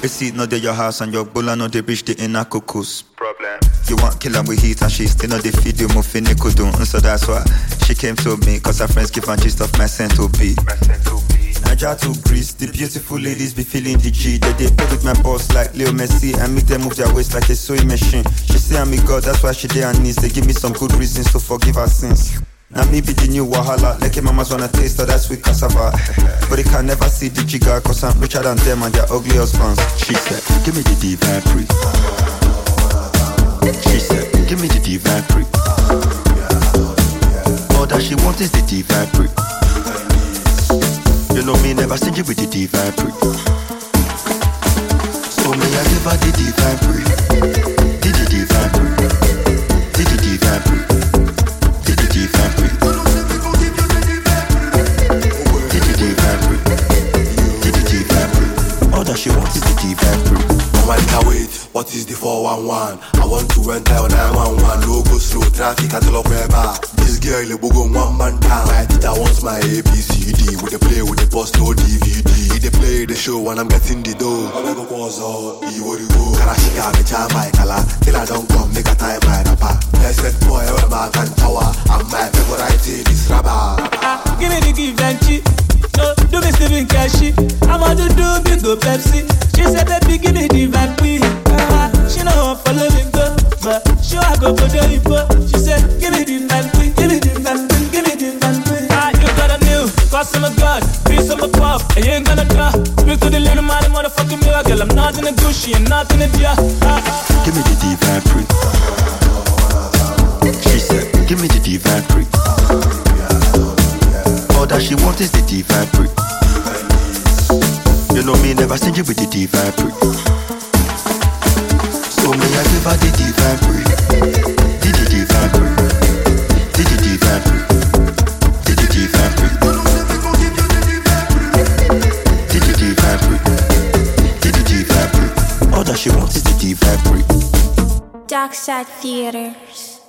Receipt not at your house and your bola no they reach the inner cocos. Problem. You want kill her with heat and she still not the feed you muffin nikudun. And so that's why she came to me, cause her friends give her gist of my scent to be. Naija to Greece, the beautiful ladies be feeling the G. They play with my boss like Leo Messi and make them move their waist like a sewing machine. She say I'm a god, that's why she dey her knees. They give me some good reasons to forgive her sins. Now me be the new Wahala, like mamas wanna taste of that sweet cassava. But they can never see the jigger, cause I'm richer than them and their ugly husbands. She said, give me the divine pre. She said, give me the divine pre. All that she wants is the divine pre. You know me never stingy with the divine pre. So me I give her the divine pre. Did the divine pre. Did the divine pre. Did the divine pre. Did the divine pre. Did the divine pre. All that she wants is the divine pre. Mama, wait, what is the 411? I want to enter on 911. No go slow, traffic at the lock bar. This girl, the bogo one man down. My tita wants my ABCD. With the play, with the post, no DVD. They play the show when I'm getting the dough. I'm gonna pause all, you worry go. Karashika, me cha my kala. Till I don't come, make a time, my rapa. Blessed boy, all my can tower. I'm my favorite, this rabba. Give me the give and cheat. No, do me Steven Cashy. I'm on the do big go Pepsi. She said, baby, give me the vibe, she know how follow me go, but she I go for the info. She said, give me the vibe, give me the vibe, give me the vibe. You got a new, cause I'm a god, piece of a puff, and you ain't gonna try. Speak to the little man, motherfucking me, girl. I'm not in a Gucci and not in a Dia. Give me the divine pre. She said, give me the divine pre. All that she wants is the divine pre. You know me never stingy with the divine pre. So me I give her the divine pre. Did the divine pre. Did the divine pre. Did the divine pre. Did the divine pre. Did the divine pre. All that she wants is the divine pre. Dark Side Theaters.